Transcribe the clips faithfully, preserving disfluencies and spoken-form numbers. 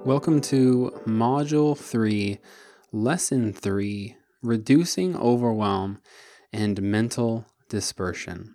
Welcome to Module three, Lesson three, Reducing Overwhelm and Mental Dispersion.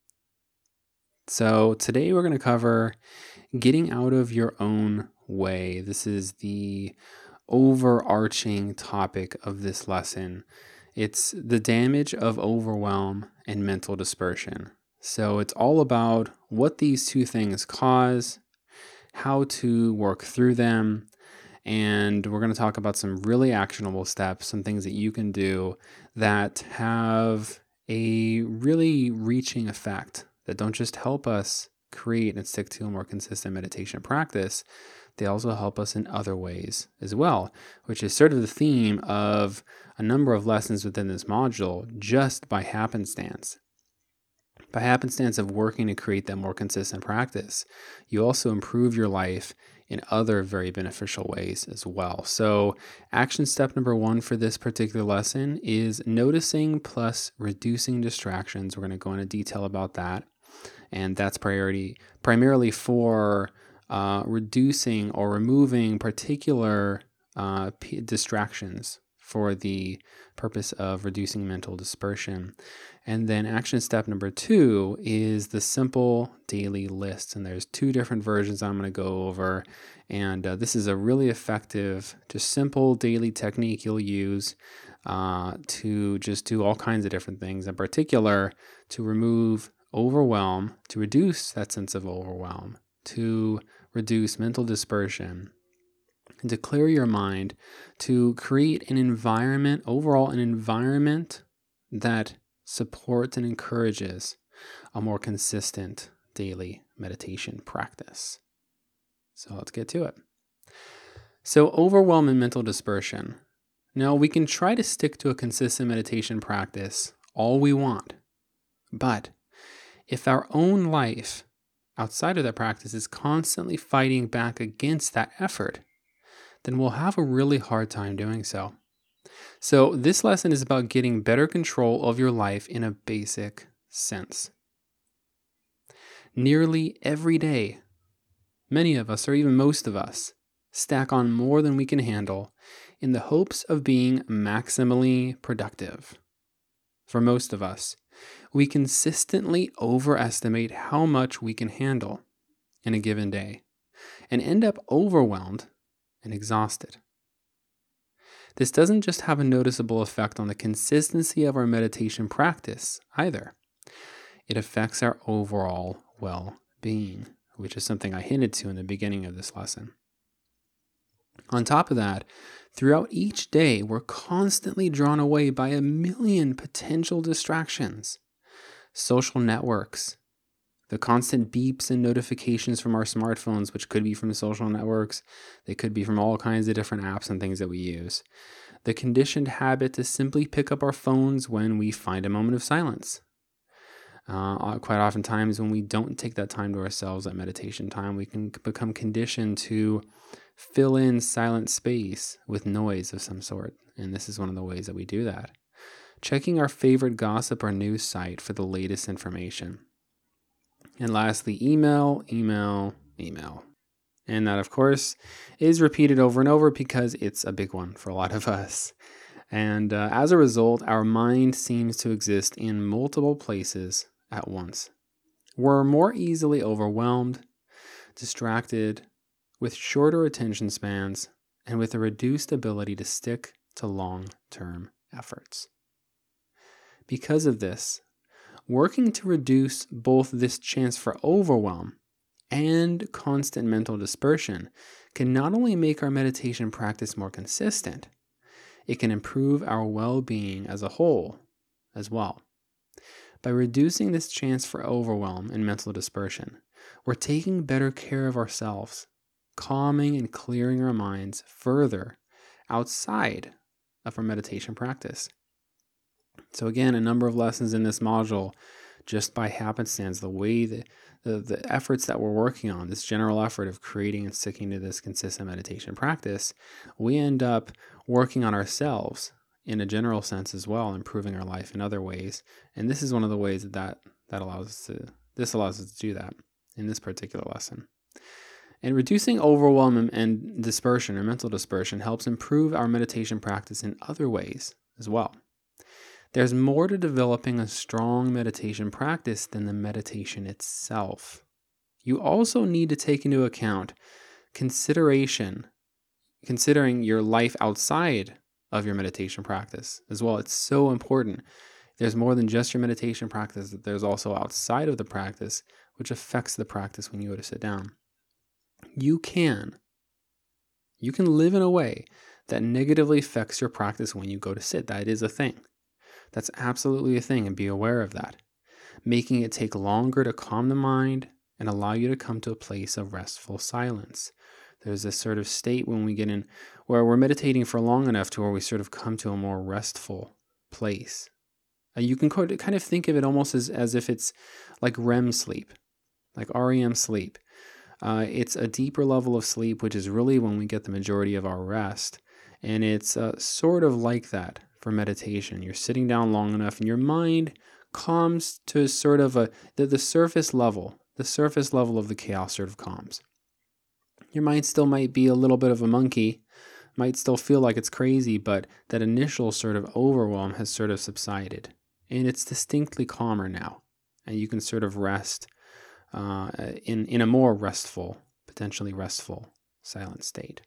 So today we're going to cover getting out of your own way. This is the overarching topic of this lesson. It's the damage of overwhelm and mental dispersion. So it's all about what these two things cause, how to work through them, and we're going to talk about some really actionable steps, some things that you can do that have a really reaching effect, that don't just help us create and stick to a more consistent meditation practice, they also help us in other ways as well, which is sort of the theme of a number of lessons within this module, just by happenstance. By happenstance of working to create that more consistent practice, you also improve your life in other very beneficial ways as well. So action step number one for this particular lesson is noticing plus reducing distractions. We're going to go into detail about that. And that's priority primarily for uh, reducing or removing particular uh, p- distractions for the purpose of reducing mental dispersion. And then action step number two is the simple daily list. And there's two different versions I'm going to go over. And uh, this is a really effective, just simple daily technique you'll use uh, to just do all kinds of different things. In particular, to remove overwhelm, to reduce that sense of overwhelm, to reduce mental dispersion, and to clear your mind, to create an environment, overall an environment that supports and encourages a more consistent daily meditation practice. So let's get to it. So overwhelm and mental dispersion. Now we can try to stick to a consistent meditation practice all we want, but if our own life outside of that practice is constantly fighting back against that effort, then we'll have a really hard time doing so. So this lesson is about getting better control of your life in a basic sense. Nearly every day, many of us, or even most of us, stack on more than we can handle in the hopes of being maximally productive. For most of us, we consistently overestimate how much we can handle in a given day and end up overwhelmed and exhausted. This doesn't just have a noticeable effect on the consistency of our meditation practice either. It affects our overall well-being, which is something I hinted to in the beginning of this lesson. On top of that, throughout each day, we're constantly drawn away by a million potential distractions. Social networks, the constant beeps and notifications from our smartphones, which could be from social networks, they could be from all kinds of different apps and things that we use. The conditioned habit to simply pick up our phones when we find a moment of silence. Uh, quite oftentimes when we don't take that time to ourselves at meditation time, we can become conditioned to fill in silent space with noise of some sort. And this is one of the ways that we do that. Checking our favorite gossip or news site for the latest information. And lastly, email, email, email. And that, of course, is repeated over and over because it's a big one for a lot of us. And uh, as a result, our mind seems to exist in multiple places at once. We're more easily overwhelmed, distracted, with shorter attention spans, and with a reduced ability to stick to long-term efforts. Because of this, working to reduce both this chance for overwhelm and constant mental dispersion can not only make our meditation practice more consistent, it can improve our well-being as a whole as well. By reducing this chance for overwhelm and mental dispersion, we're taking better care of ourselves, calming and clearing our minds further outside of our meditation practice. So again, a number of lessons in this module, just by happenstance, the way that the, the efforts that we're working on, this general effort of creating and sticking to this consistent meditation practice, we end up working on ourselves in a general sense as well, improving our life in other ways. And this is one of the ways that that, that allows us to, this allows us to do that in this particular lesson. And reducing overwhelm and dispersion or mental dispersion helps improve our meditation practice in other ways as well. There's more to developing a strong meditation practice than the meditation itself. You also need to take into account consideration, considering your life outside of your meditation practice as well. It's so important. There's more than just your meditation practice. There's also outside of the practice, which affects the practice when you go to sit down. You can, you can live in a way that negatively affects your practice when you go to sit. That is a thing. That's absolutely a thing, and be aware of that. Making it take longer to calm the mind and allow you to come to a place of restful silence. There's this sort of state when we get in where we're meditating for long enough to where we sort of come to a more restful place. Uh, you can kind of think of it almost as, as if it's like R E M sleep, like R E M sleep. Uh, it's a deeper level of sleep, which is really when we get the majority of our rest. And it's uh, sort of like that for meditation. You're sitting down long enough and your mind calms to sort of a, the, the surface level, the surface level of the chaos sort of calms. Your mind still might be a little bit of a monkey, might still feel like it's crazy, but that initial sort of overwhelm has sort of subsided. And it's distinctly calmer now. And you can sort of rest uh, in, in a more restful, potentially restful, silent state.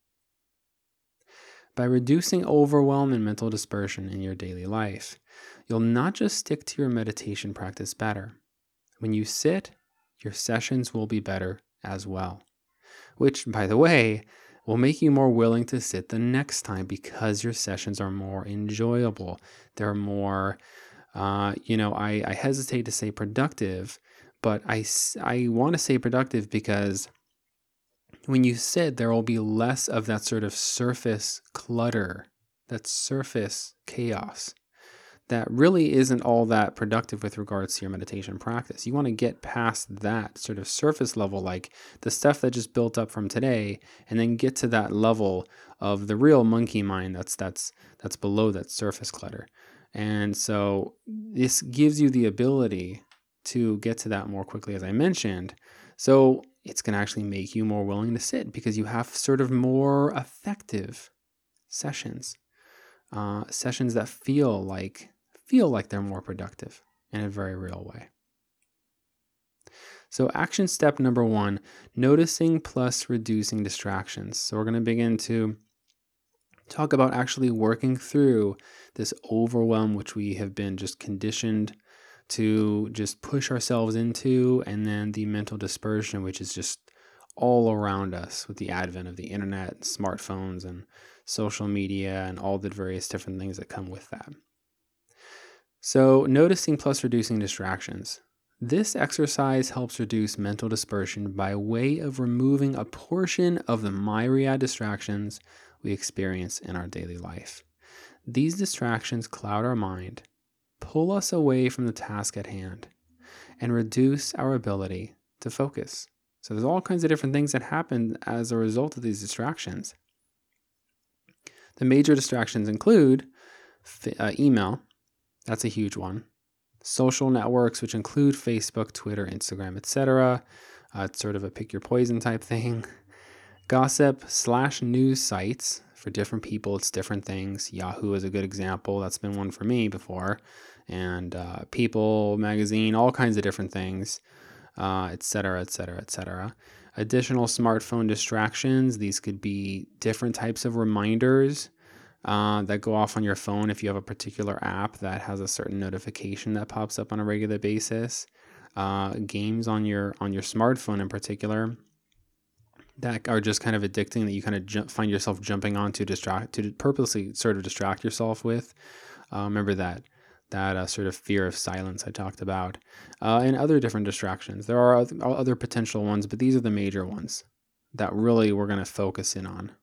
By reducing overwhelm and mental dispersion in your daily life, you'll not just stick to your meditation practice better. When you sit, your sessions will be better as well. Which, by the way, will make you more willing to sit the next time because your sessions are more enjoyable. They're more, uh, you know, I, I hesitate to say productive, but I, I want to say productive because when you sit, there will be less of that sort of surface clutter, that surface chaos that really isn't all that productive with regards to your meditation practice. You want to get past that sort of surface level, like the stuff that just built up from today, and then get to that level of the real monkey mind that's that's that's below that surface clutter. And so this gives you the ability to get to that more quickly, as I mentioned. So it's going to actually make you more willing to sit because you have sort of more effective sessions, uh, sessions that feel like feel like they're more productive in a very real way. So action step number one, noticing plus reducing distractions. So we're going to begin to talk about actually working through this overwhelm, which we have been just conditioned to just push ourselves into, and then the mental dispersion, which is just all around us with the advent of the internet, smartphones, and social media, and all the various different things that come with that. So noticing plus reducing distractions. This exercise helps reduce mental dispersion by way of removing a portion of the myriad distractions we experience in our daily life. These distractions cloud our mind, pull us away from the task at hand, and reduce our ability to focus. So there's all kinds of different things that happen as a result of these distractions. The major distractions include uh, email. That's a huge one. Social networks, which include Facebook, Twitter, Instagram, et cetera. Uh, it's sort of a pick your poison type thing. Gossip slash news sites. For different people, it's different things. Yahoo is a good example. That's been one for me before. And uh, People magazine, all kinds of different things, uh, et cetera, et cetera, et cetera. Additional smartphone distractions. These could be different types of reminders Uh, that go off on your phone if you have a particular app that has a certain notification that pops up on a regular basis. Uh, games on your on your smartphone in particular that are just kind of addicting, that you kind of ju- find yourself jumping on to distract to purposely sort of distract yourself with. Uh, remember that that uh, sort of fear of silence I talked about, uh, and other different distractions. There are other potential ones, but these are the major ones that really we're going to focus in on.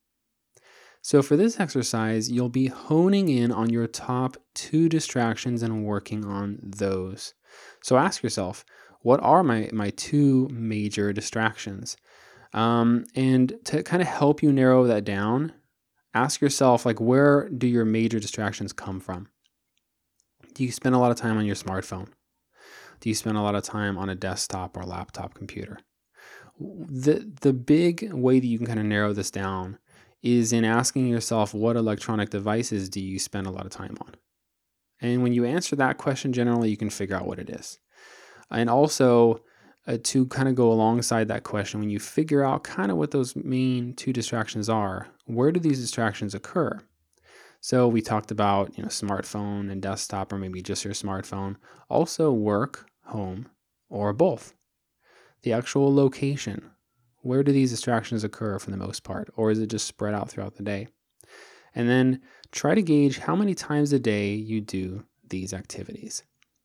So for this exercise, you'll be honing in on your top two distractions and working on those. So ask yourself, what are my, my two major distractions? Um, and to kind of help you narrow that down, ask yourself, like, where do your major distractions come from? Do you spend a lot of time on your smartphone? Do you spend a lot of time on a desktop or laptop computer? The, the big way that you can kind of narrow this down is in asking yourself, what electronic devices do you spend a lot of time on? And when you answer that question, generally you can figure out what it is. And also, uh, to kind of go alongside that question, when you figure out kind of what those main two distractions are, where do these distractions occur? So we talked about, you know, smartphone and desktop, or maybe just your smartphone. Also work, home, or both. The actual location. Where do these distractions occur for the most part? Or is it just spread out throughout the day? And then try to gauge how many times a day you do these activities.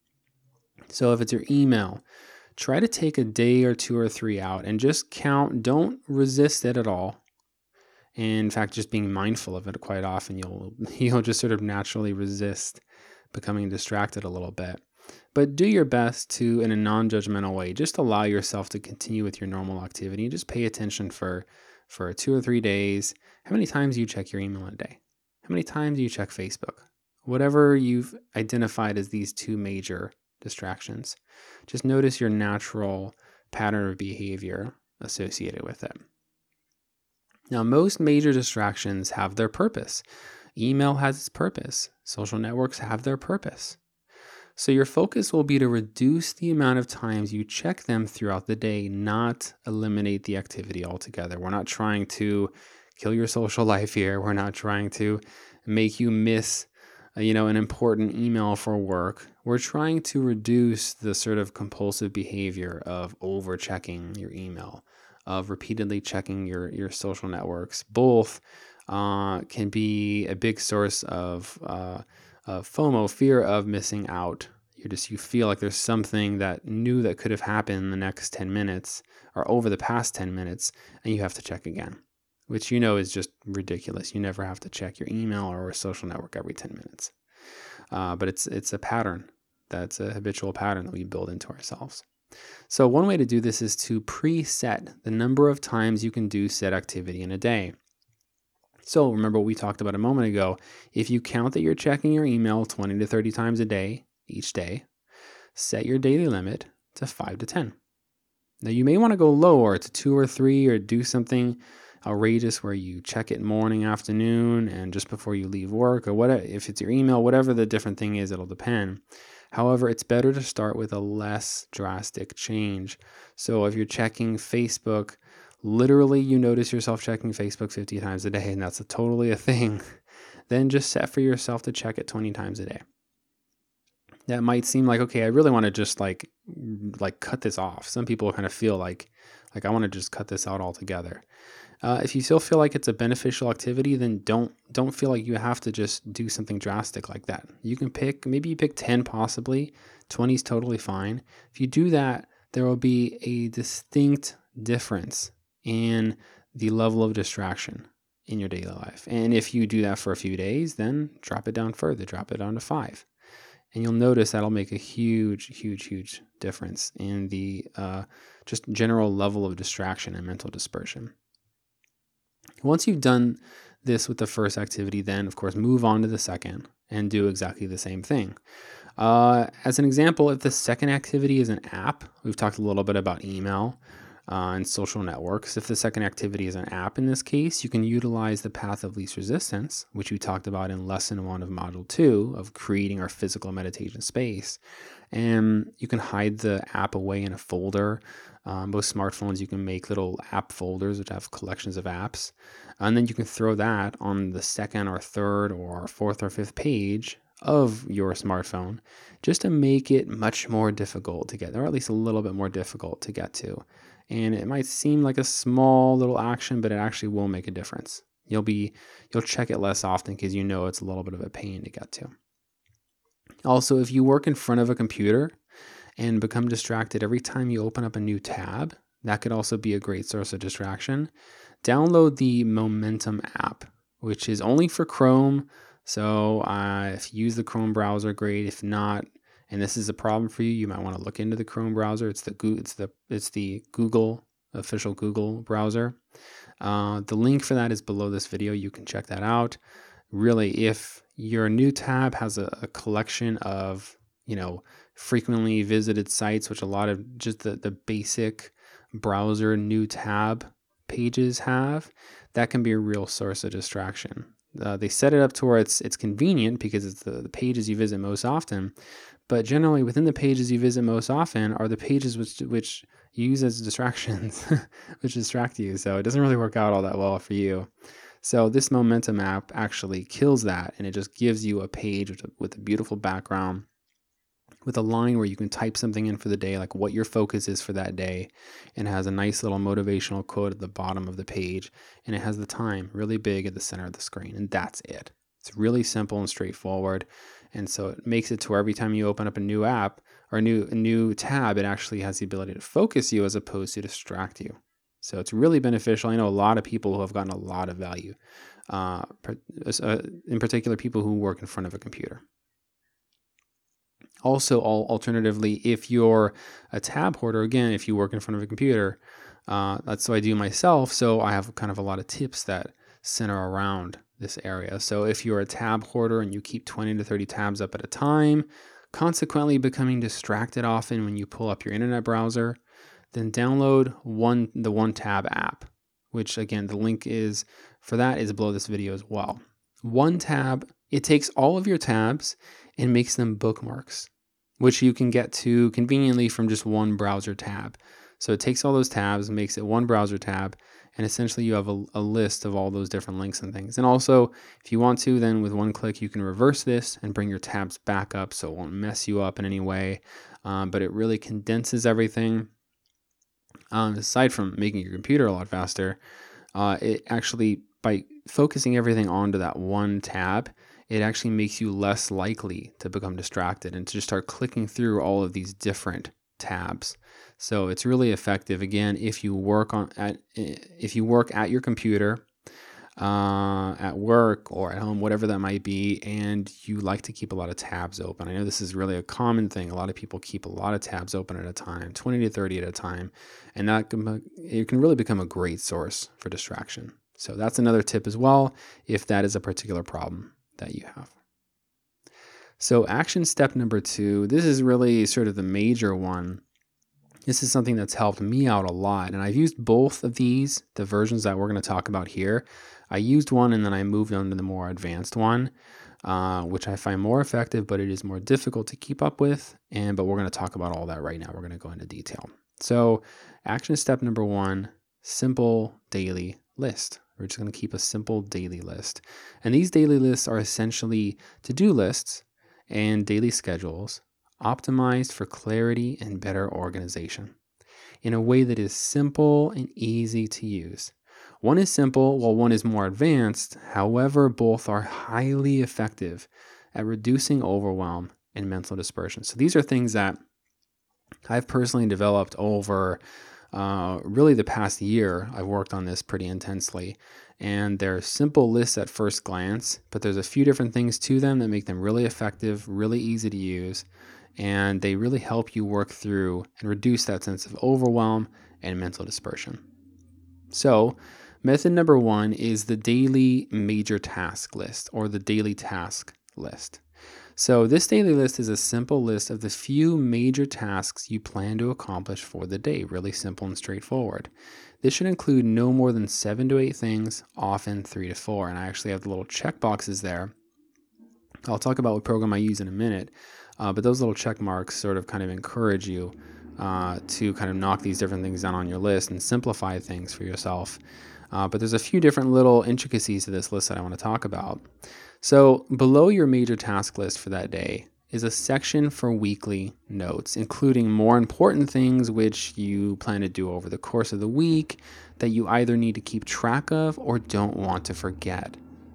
So if it's your email, try to take a day or two or three out and just count. Don't resist it at all. And in fact, just being mindful of it quite often, you'll you'll just sort of naturally resist becoming distracted a little bit. But do your best to, in a non-judgmental way, just allow yourself to continue with your normal activity and just pay attention for, for two or three days. How many times do you check your email in a day? How many times do you check Facebook? Whatever you've identified as these two major distractions, just notice your natural pattern of behavior associated with it. Now, most major distractions have their purpose. Email has its purpose. Social networks have their purpose. So your focus will be to reduce the amount of times you check them throughout the day, not eliminate the activity altogether. We're not trying to kill your social life here. We're not trying to make you miss, you know, an important email for work. We're trying to reduce the sort of compulsive behavior of over checking your email, of repeatedly checking your, your social networks. Both uh, can be a big source of uh, Uh, FOMO, fear of missing out. You just you feel like there's something that new that could have happened in the next ten minutes or over the past ten minutes, and you have to check again, which you know is just ridiculous. You never have to check your email or a social network every ten minutes. Uh, but it's it's a pattern. That's a habitual pattern that we build into ourselves. So one way to do this is to preset the number of times you can do said activity in a day. So remember what we talked about a moment ago. If you count that you're checking your email twenty to thirty times a day, each day, set your daily limit to five to ten. Now you may want to go lower to two or three, or do something outrageous where you check it morning, afternoon, and just before you leave work, or whatever. If it's your email, whatever the different thing is, it'll depend. However, it's better to start with a less drastic change. So if you're checking Facebook, literally you notice yourself checking Facebook fifty times a day, and that's a totally a thing, then just set for yourself to check it twenty times a day. That might seem like, okay, I really want to just like like cut this off. Some people kind of feel like, like I want to just cut this out altogether. Uh, if you still feel like it's a beneficial activity, then don't don't feel like you have to just do something drastic like that. You can pick, maybe you pick ten possibly, twenty is totally fine. If you do that, there will be a distinct difference in the level of distraction in your daily life. And if you do that for a few days, then drop it down further, drop it down to five. And you'll notice that'll make a huge, huge, huge difference in the uh, just general level of distraction and mental dispersion. Once you've done this with the first activity, then of course move on to the second and do exactly the same thing. Uh, as an example, if the second activity is an app, we've talked a little bit about email Uh, and social networks. If the second activity is an app in this case, you can utilize the path of least resistance, which we talked about in lesson one of module two of creating our physical meditation space. And you can hide the app away in a folder. Um, most smartphones, you can make little app folders which have collections of apps. And then you can throw that on the second or third or fourth or fifth page of your smartphone, just to make it much more difficult to get, or at least a little bit more difficult to get to. And it might seem like a small little action, but it actually will make a difference. You'll be, you'll check it less often because you know it's a little bit of a pain to get to. Also, if you work in front of a computer and become distracted every time you open up a new tab, that could also be a great source of distraction. Download the Momentum app, which is only for Chrome. So uh, if you use the Chrome browser, great. If not, and this is a problem for you, you might want to look into the Chrome browser. It's the it's the it's the Google official Google browser. Uh, the link for that is below this video. You can check that out. Really, if your new tab has a, a collection of, you know, frequently visited sites, which a lot of just the the basic browser new tab pages have, that can be a real source of distraction. Uh, they set it up to where it's it's convenient because it's the, the pages you visit most often, but generally within the pages you visit most often are the pages which which you use as distractions, which distract you. So it doesn't really work out all that well for you. So this Momentum app actually kills that, and it just gives you a page with a, with a beautiful background, with a line where you can type something in for the day, like what your focus is for that day, and it has a nice little motivational quote at the bottom of the page, and it has the time really big at the center of the screen, and that's it. It's really simple and straightforward, and so it makes it to where every time you open up a new app or a new, a new tab, it actually has the ability to focus you as opposed to distract you. So it's really beneficial. I know a lot of people who have gotten a lot of value, uh, in particular people who work in front of a computer. Also, alternatively, if you're a tab hoarder, again, if you work in front of a computer, uh, that's what I do myself. So I have kind of a lot of tips that center around this area. So if you're a tab hoarder and you keep twenty to thirty tabs up at a time, consequently becoming distracted often when you pull up your internet browser, then download one the One Tab app, which again, the link is for that is below this video as well. One Tab, it takes all of your tabs and makes them bookmarks, which you can get to conveniently from just one browser tab. So it takes all those tabs and makes it one browser tab, and essentially you have a, a list of all those different links and things. And also, if you want to, then with one click, you can reverse this and bring your tabs back up so it won't mess you up in any way. Um, but it really condenses everything. Um, aside from making your computer a lot faster, uh, it actually, by focusing everything onto that one tab, it actually makes you less likely to become distracted and to just start clicking through all of these different tabs. So it's really effective. Again, if you work on at if you work at your computer, uh, at work or at home, whatever that might be, and you like to keep a lot of tabs open. I know this is really a common thing. A lot of people keep a lot of tabs open at a time, twenty to thirty at a time, and that can, it can really become a great source for distraction. So that's another tip as well, if that is a particular problem that you have. So action step number two, this is really sort of the major one. This is something that's helped me out a lot, and I've used both of these, the versions that we're going to talk about here. I used one and then I moved on to the more advanced one, uh, which I find more effective, but it is more difficult to keep up with. And but we're going to talk about all that right now. We're going to go into detail. So action step number one, simple daily list. We're just going to keep a simple daily list. And these daily lists are essentially to-do lists and daily schedules optimized for clarity and better organization in a way that is simple and easy to use. One is simple while one is more advanced. However, both are highly effective at reducing overwhelm and mental dispersion. So these are things that I've personally developed over uh, really the past year. I've worked on this pretty intensely, and they're simple lists at first glance, but there's a few different things to them that make them really effective, really easy to use, and they really help you work through and reduce that sense of overwhelm and mental dispersion. So method number one is the daily major task list, or the daily task list. So this daily list is a simple list of the few major tasks you plan to accomplish for the day. Really simple and straightforward. This should include no more than seven to eight things, often three to four. And I actually have the little check boxes there. I'll talk about what program I use in a minute. Uh, but those little check marks sort of kind of encourage you uh, to kind of knock these different things down on your list and simplify things for yourself. Uh, but there's a few different little intricacies to this list that I want to talk about. So below your major task list for that day is a section for weekly notes, including more important things which you plan to do over the course of the week that you either need to keep track of or don't want to forget.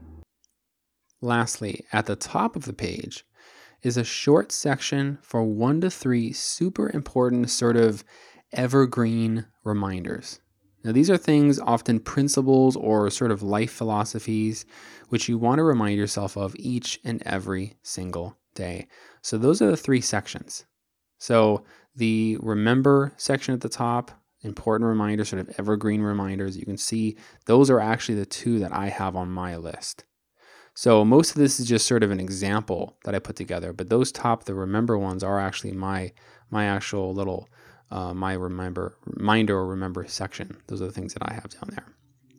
Lastly, at the top of the page is a short section for one to three super important sort of evergreen reminders. Now, these are things, often principles or sort of life philosophies, which you want to remind yourself of each and every single day. So those are the three sections. So the remember section at the top, important reminders, sort of evergreen reminders, you can see those are actually the two that I have on my list. So most of this is just sort of an example that I put together, but those top, the remember ones, are actually my my actual little uh, my remember, reminder or remember section. Those are the things that I have down there.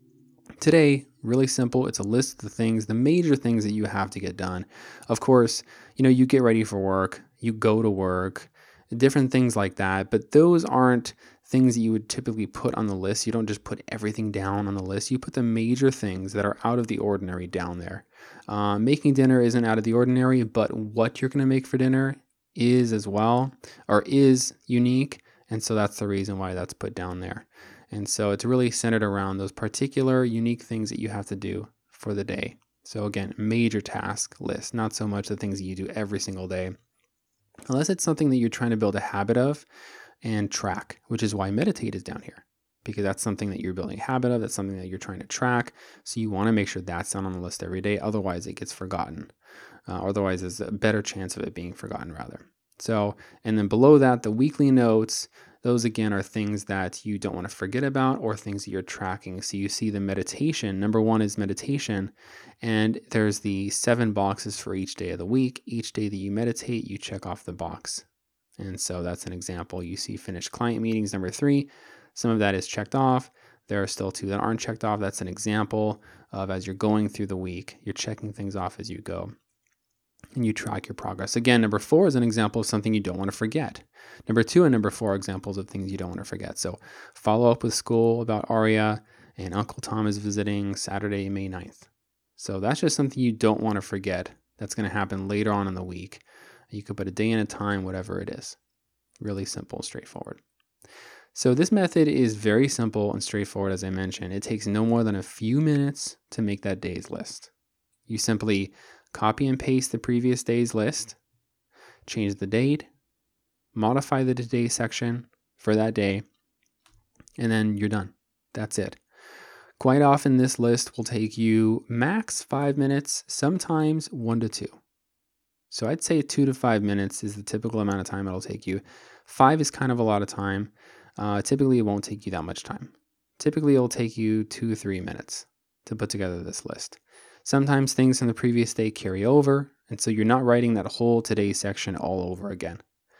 Today, really simple. It's a list of the things, the major things that you have to get done. Of course, you know, you get ready for work, you go to work, different things like that, but those aren't things that you would typically put on the list. You don't just put everything down on the list. You put the major things that are out of the ordinary down there. Uh, making dinner isn't out of the ordinary, but what you're going to make for dinner is as well, or is unique. And so that's the reason why that's put down there. And so it's really centered around those particular unique things that you have to do for the day. So again, major task list, not so much the things that you do every single day, unless it's something that you're trying to build a habit of and track, which is why meditate is down here, because that's something that you're building a habit of. That's something that you're trying to track. So you want to make sure that's down on the list every day. Otherwise it gets forgotten. Uh, otherwise there's a better chance of it being forgotten rather. So, and then below that, the weekly notes, those again are things that you don't want to forget about or things that you're tracking. So you see the meditation, number one is meditation, and there's the seven boxes for each day of the week. Each day that you meditate, you check off the box. And so that's an example. You see finished client meetings, number three. Some of that is checked off. There are still two that aren't checked off. That's an example of as you're going through the week, you're checking things off as you go. And you track your progress. Again, number four is an example of something you don't want to forget. Number two and number four are examples of things you don't want to forget. So follow up with school about Aria, and Uncle Tom is visiting Saturday, May ninth. So that's just something you don't want to forget. That's going to happen later on in the week. You could put a day and a time, whatever it is. Really simple, straightforward. So this method is very simple and straightforward, as I mentioned. It takes no more than a few minutes to make that day's list. You simply copy and paste the previous day's list, change the date, modify the today section for that day, and then you're done. That's it. Quite often this list will take you max five minutes, sometimes one to two. So I'd say two to five minutes is the typical amount of time it'll take you. Five is kind of a lot of time. Uh, typically, it won't take you that much time. Typically, it'll take you two to three minutes to put together this list. Sometimes things from the previous day carry over, and so you're not writing that whole today section all over again.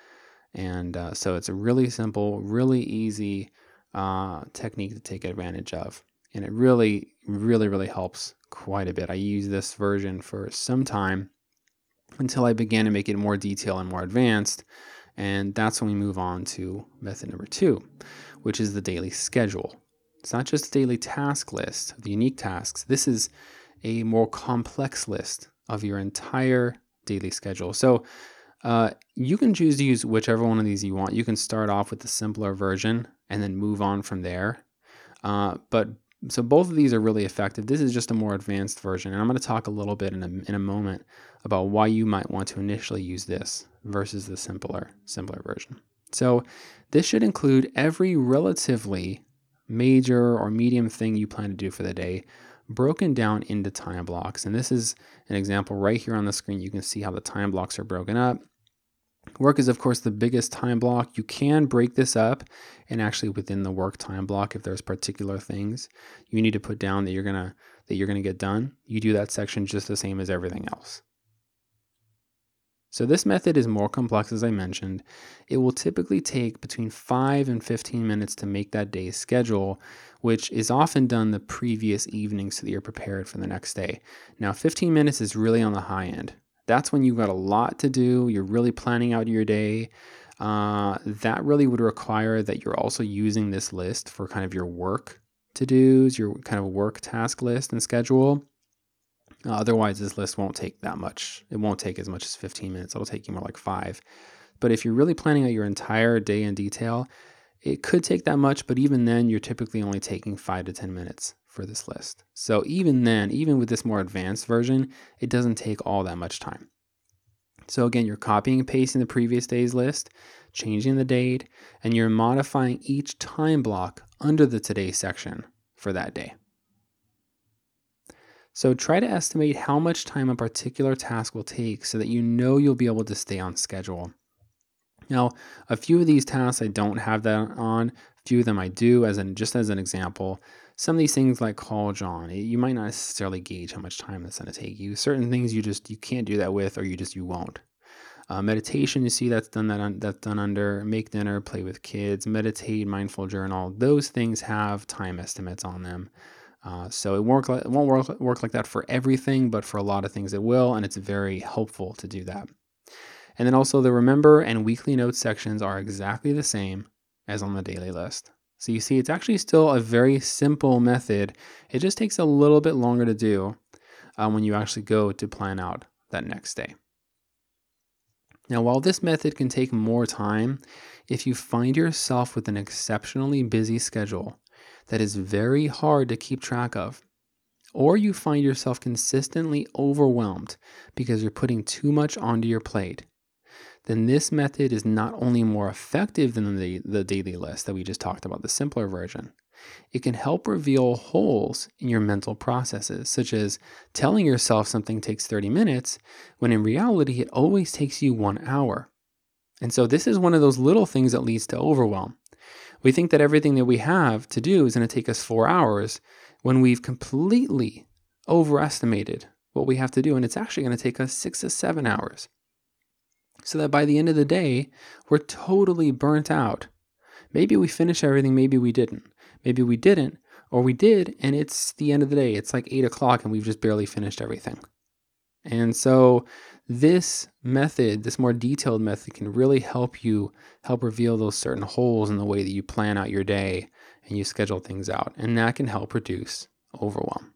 And uh, so it's a really simple, really easy uh, technique to take advantage of. And it really, really, really helps quite a bit. I used this version for some time until I began to make it more detailed and more advanced. And that's when we move on to method number two, which is the daily schedule. It's not just a daily task list of the unique tasks. This is a more complex list of your entire daily schedule. So uh, you can choose to use whichever one of these you want. You can start off with the simpler version and then move on from there. Uh, but so both of these are really effective. This is just a more advanced version. And I'm going to talk a little bit in a, in a moment about why you might want to initially use this versus the simpler, simpler version. So this should include every relatively major or medium thing you plan to do for the day, broken down into time blocks. And this is an example right here on the screen. You can see how the time blocks are broken up. Work is, of course, the biggest time block. You can break this up and actually within the work time block, if there's particular things you need to put down that you're gonna that you're gonna get done, you do that section just the same as everything else. So this method is more complex, as I mentioned. It will typically take between five and fifteen minutes to make that day's schedule, which is often done the previous evening so that you're prepared for the next day. Now, fifteen minutes is really on the high end. That's when you've got a lot to do. You're really planning out your day. Uh, that really would require that you're also using this list for kind of your work to-dos, your kind of work task list and schedule. Uh, otherwise, this list won't take that much. It won't take as much as fifteen minutes. It'll take you more like five. But if you're really planning out your entire day in detail, it could take that much, but even then, you're typically only taking five to ten minutes for this list. So even then, even with this more advanced version, it doesn't take all that much time. So again, you're copying and pasting the previous day's list, changing the date, and you're modifying each time block under the today section for that day. So try to estimate how much time a particular task will take so that you know you'll be able to stay on schedule. Now, a few of these tasks I don't have that on. A few of them I do, as in just as an example. Some of these things like call John, you might not necessarily gauge how much time that's going to take you. Certain things you just you can't do that with, or you just you won't. Uh, meditation, you see that's done that un- that's done under make dinner, play with kids, meditate, mindful journal. Those things have time estimates on them. Uh, so it, work like, it won't work, work like that for everything, but for a lot of things it will, and it's very helpful to do that. And then also the remember and weekly notes sections are exactly the same as on the daily list. So you see, it's actually still a very simple method. It just takes a little bit longer to do uh, when you actually go to plan out that next day. Now, while this method can take more time, if you find yourself with an exceptionally busy schedule that is very hard to keep track of, or you find yourself consistently overwhelmed because you're putting too much onto your plate, then this method is not only more effective than the, the daily list that we just talked about, the simpler version. It can help reveal holes in your mental processes, such as telling yourself something takes thirty minutes, when in reality it always takes you one hour. And so this is one of those little things that leads to overwhelm. We think that everything that we have to do is going to take us four hours when we've completely overestimated what we have to do, and it's actually going to take us six to seven hours. So that by the end of the day, we're totally burnt out. Maybe we finished everything, maybe we didn't. Maybe we didn't, or we did, and it's the end of the day. It's like eight o'clock and we've just barely finished everything. And so this method, this more detailed method, can really help you help reveal those certain holes in the way that you plan out your day and you schedule things out. And that can help reduce overwhelm.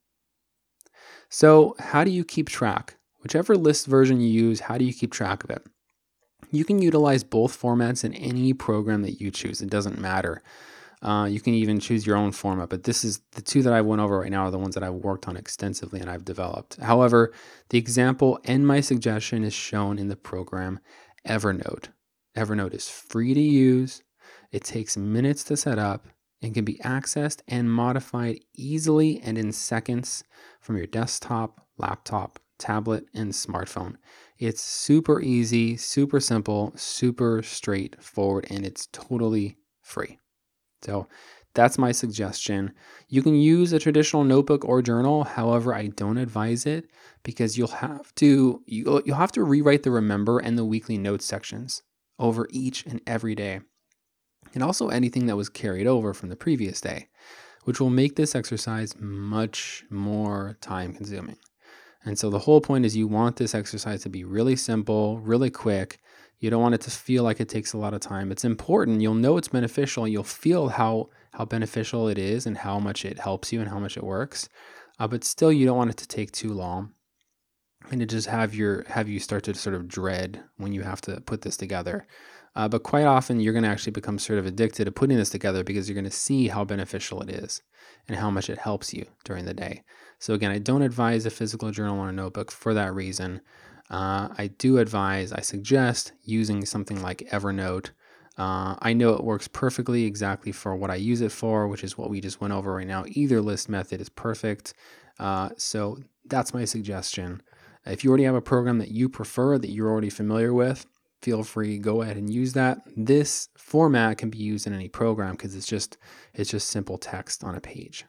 So how do you keep track? Whichever list version you use, how do you keep track of it? You can utilize both formats in any program that you choose. It doesn't matter. Uh, you can even choose your own format, but this is the two that I went over right now are the ones that I've worked on extensively and I've developed. However, the example and my suggestion is shown in the program Evernote. Evernote is free to use. It takes minutes to set up and can be accessed and modified easily and in seconds from your desktop, laptop, tablet, and smartphone. It's super easy, super simple, super straightforward, and it's totally free. So that's my suggestion. You can use a traditional notebook or journal. However, I don't advise it because you'll have to you'll, you'll have to rewrite the remember and the weekly notes sections over each and every day. And also anything that was carried over from the previous day, which will make this exercise much more time consuming. And so the whole point is you want this exercise to be really simple, really quick. You don't want it to feel like it takes a lot of time. It's important. You'll know it's beneficial. You'll feel how, how beneficial it is and how much it helps you and how much it works. Uh, but still, you don't want it to take too long and to just have your have you start to sort of dread when you have to put this together. Uh, but quite often, you're going to actually become sort of addicted to putting this together because you're going to see how beneficial it is and how much it helps you during the day. So again, I don't advise a physical journal or a notebook for that reason. Uh, I do advise, I suggest using something like Evernote. Uh, I know it works perfectly exactly for what I use it for, which is what we just went over right now. Either list method is perfect. Uh, so that's my suggestion. If you already have a program that you prefer, that you're already familiar with, feel free, go ahead and use that. This format can be used in any program because it's just it's just simple text on a page.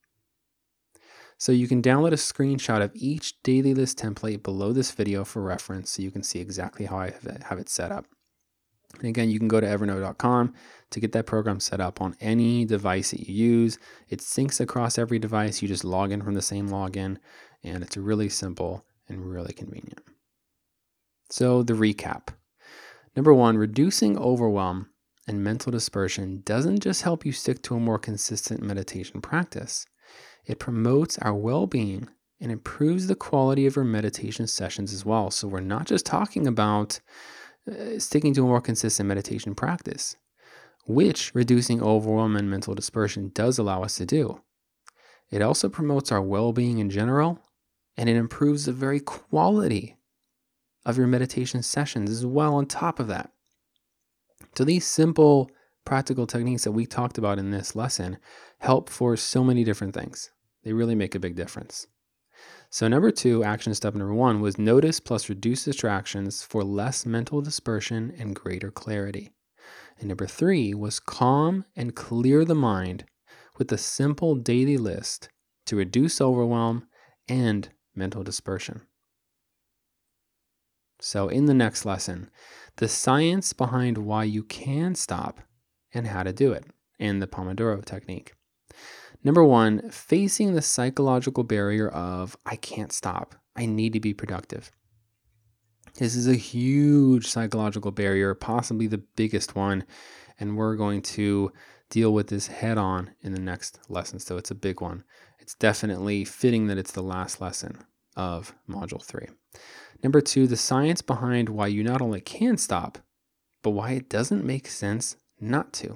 So you can download a screenshot of each daily list template below this video for reference so you can see exactly how I have it, have it set up. And again, you can go to evernote dot com to get that program set up on any device that you use. It syncs across every device. You just log in from the same login, and it's really simple and really convenient. So the recap. Number one, reducing overwhelm and mental dispersion doesn't just help you stick to a more consistent meditation practice. It promotes our well-being and improves the quality of our meditation sessions as well. So we're not just talking about uh, sticking to a more consistent meditation practice, which reducing overwhelm and mental dispersion does allow us to do. It also promotes our well-being in general, and it improves the very quality of your meditation sessions as well on top of that. So these simple practical techniques that we talked about in this lesson help for so many different things. They really make a big difference. So number two, action step number one was notice plus reduce distractions for less mental dispersion and greater clarity. And number three was calm and clear the mind with a simple daily list to reduce overwhelm and mental dispersion. So in the next lesson, the science behind why you can stop and how to do it in the Pomodoro technique. Number one, facing the psychological barrier of I can't stop. I need to be productive. This is a huge psychological barrier, possibly the biggest one, and we're going to deal with this head on in the next lesson. So it's a big one. It's definitely fitting that it's the last lesson of Module three. Number two, the science behind why you not only can stop, but why it doesn't make sense not to.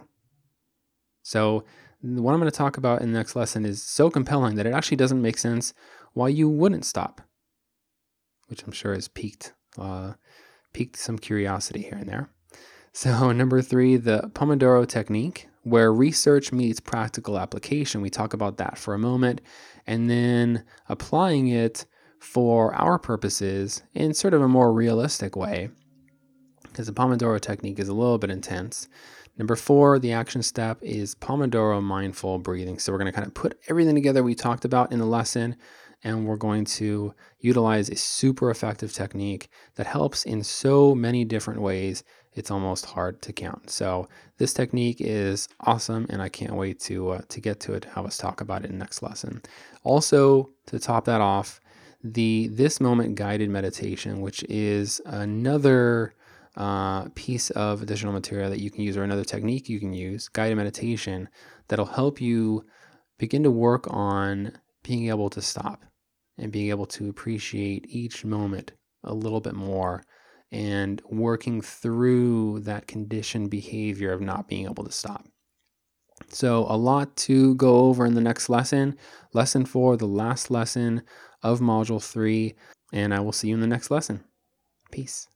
So what I'm going to talk about in the next lesson is so compelling that it actually doesn't make sense why you wouldn't stop, which I'm sure has piqued, uh, piqued some curiosity here and there. So number three, the Pomodoro technique, where research meets practical application. We talk about that for a moment, and then applying it for our purposes in sort of a more realistic way, because the Pomodoro technique is a little bit intense. Number four, the action step is Pomodoro mindful breathing. So we're going to kind of put everything together we talked about in the lesson, and we're going to utilize a super effective technique that helps in so many different ways, it's almost hard to count. So this technique is awesome, and I can't wait to uh, to get to it, have us talk about it in the next lesson. Also, to top that off, the This Moment guided meditation, which is another uh, piece of additional material that you can use, or another technique you can use, guided meditation, that'll help you begin to work on being able to stop and being able to appreciate each moment a little bit more, and working through that conditioned behavior of not being able to stop. So a lot to go over in the next lesson, lesson four, the last lesson of Module three, and I will see you in the next lesson. Peace.